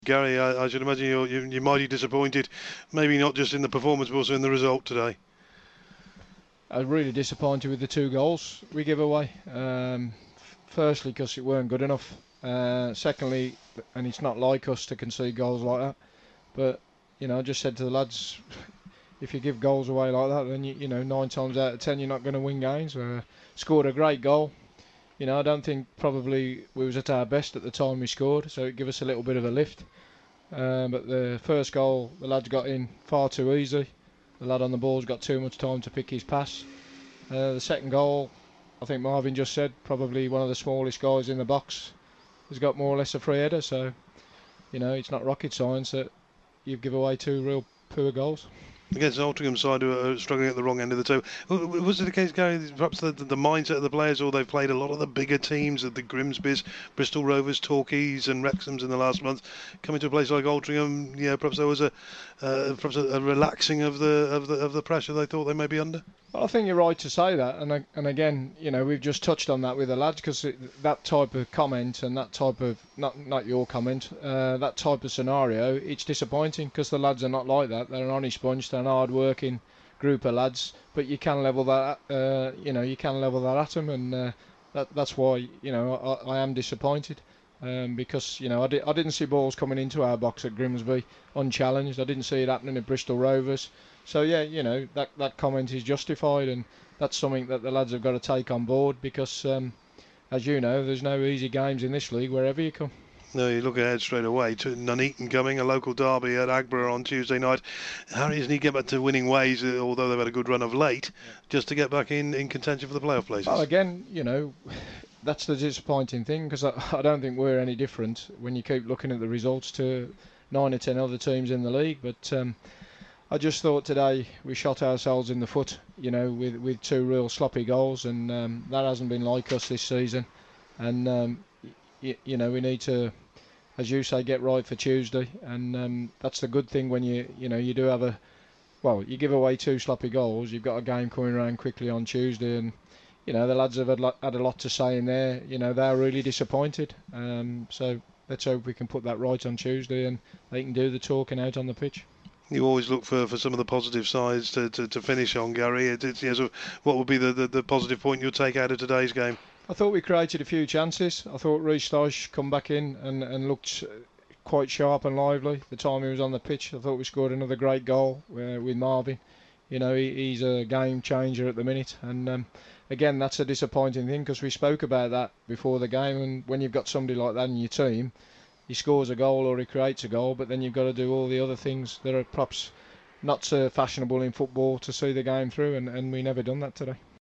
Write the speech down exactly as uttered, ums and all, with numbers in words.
Gary, I, I should imagine you're, you're, you're mighty disappointed, maybe not just in the performance but also in the result today. I was really disappointed with the two goals we give away. Um, firstly, because it weren't good enough. Uh, secondly, and it's not like us to concede goals like that. But you know, I just said to the lads, if you give goals away like that, then you, you know nine times out of ten you're not going to win games. Uh, scored a great goal. You know, I don't think probably we was at our best at the time we scored, so it gave us a little bit of a lift. Um, but the first goal, the lads got in far too easy. The lad on the ball's got too much time to pick his pass. Uh, the second goal, I think Marvin just said, probably one of the smallest guys in the box has got more or less a free header. So, you know, it's not rocket science that you give away two real poor goals. Against an Altrincham side who are struggling at the wrong end of the table. Was it the case, Gary, perhaps the, the mindset of the players, or they've played a lot of the bigger teams, the Grimsbys, Bristol Rovers, Torquays and Wrexhams in the last month, coming to a place like Altrincham, yeah, perhaps there was a uh, perhaps a, a relaxing of the of the of the pressure they thought they may be under? Well, I think you're right to say that, and and again, you know, we've just touched on that with the lads, because that type of comment and that type of not not your comment, uh, that type of scenario, it's disappointing because the lads are not like that. They're an honest bunch, they're an hard-working group of lads, but you can level that, uh, you know, you can level that at them, and uh, that that's why you know I, I am disappointed. Um, because you know I, di- I didn't see balls coming into our box at Grimsby unchallenged. I didn't see it happening at Bristol Rovers. So yeah, you know that that comment is justified, and that's something that the lads have got to take on board because, um, as you know, there's no easy games in this league wherever you come. No, you look ahead straight away to Nuneaton coming, a local derby at Agborough on Tuesday night. How does he get back to winning ways, uh, although they've had a good run of late, yeah, just to get back in, in contention for the playoff places? Well, again, you know, that's the disappointing thing because I, I don't think we're any different when you keep looking at the results to nine or ten other teams in the league. But um, I just thought today we shot ourselves in the foot, you know, with, with two real sloppy goals, and um, that hasn't been like us this season. And um, y- you know, we need to, as you say, get right for Tuesday, and um, that's the good thing when you, you know, you do have a, well, you give away two sloppy goals, you've got a game coming around quickly on Tuesday, and you know the lads have had, lo- had a lot to say in there. You know, they're really disappointed. Um, so let's hope we can put that right on Tuesday, and they can do the talking out on the pitch. You always look for, for some of the positive sides to, to, to finish on, Gary. It, it's, yeah, so what would be the, the, the positive point you'll take out of today's game? I thought we created a few chances. I thought Reece Dyche come back in and, and looked quite sharp and lively the time he was on the pitch. I thought we scored another great goal uh, with Marvin. You know, he, he's a game changer at the minute. And um, again, that's a disappointing thing because we spoke about that before the game. And when you've got somebody like that in your team, he scores a goal or he creates a goal, but then you've got to do all the other things that are perhaps not so fashionable in football to see the game through, and, and we never done that today.